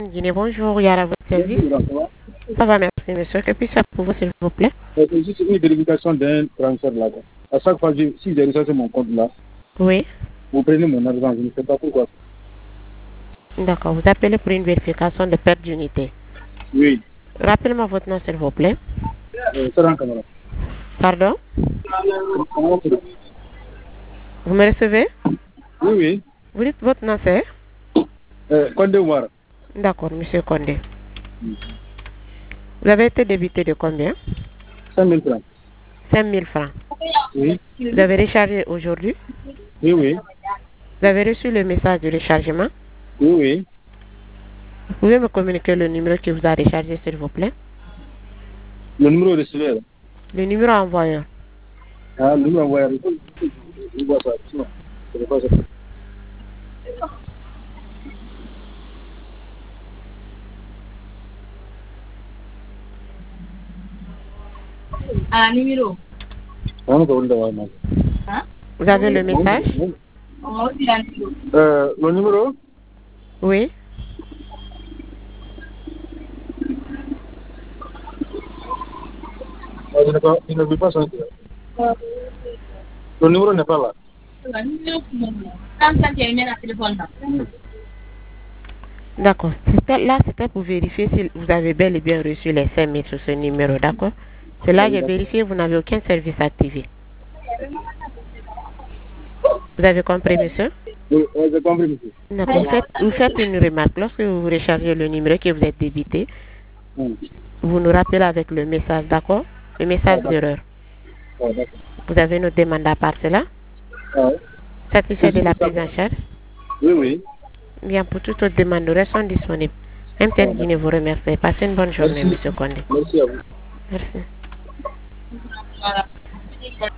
Guinée, bonjour, il y a votre service. Ça va, merci, monsieur. Que puis-je faire pour vous, s'il vous plaît? C'est juste une vérification d'un transfert là. À chaque fois, si j'ai reçu mon compte là, Oui. vous prenez mon argent, je ne sais pas pourquoi. D'accord, vous appelez pour une vérification de perte d'unité. Oui. Rappelez-moi votre nom, s'il vous plaît. Saran Camara. Pardon? Vous me recevez? Oui, oui. Vous dites votre nom, c'est? Condé Ouar. D'accord, monsieur Condé. Vous avez été débité de combien? 5 000 francs. 5 000 francs. Oui. Vous avez rechargé aujourd'hui? Oui, oui. Vous avez reçu le message de rechargement? Oui, oui. Vous pouvez me communiquer le numéro qui vous a rechargé, s'il vous plaît? Le numéro de receveur. Le numéro envoyeur. Ah, le numéro envoyeur. Je vois ça. Sinon, je ne sais pas ça. Ah, numéro. Vous avez le message? Le numéro? Oui. Il ne veut pas sonner. Le numéro n'est pas là. D'accord. Là, c'était pour vérifier si vous avez bel et bien reçu les 5 000 sur ce numéro, d'accord? C'est là que j'ai vérifié, vous n'avez aucun service activé. Vous avez compris, monsieur? Oui, j'ai compris, monsieur. D'accord. Vous faites une remarque. Lorsque vous rechargez le numéro que vous êtes débité, vous nous rappelez avec le message, d'accord? Le message d'erreur. Vous avez une demande à part cela? Satisfait de la prise en charge? Oui, oui. Bien, pour toute autre demande, nous restons disponibles. MTN Guinée vous remercie. Passez une bonne journée, monsieur Condé. Merci à vous. Merci.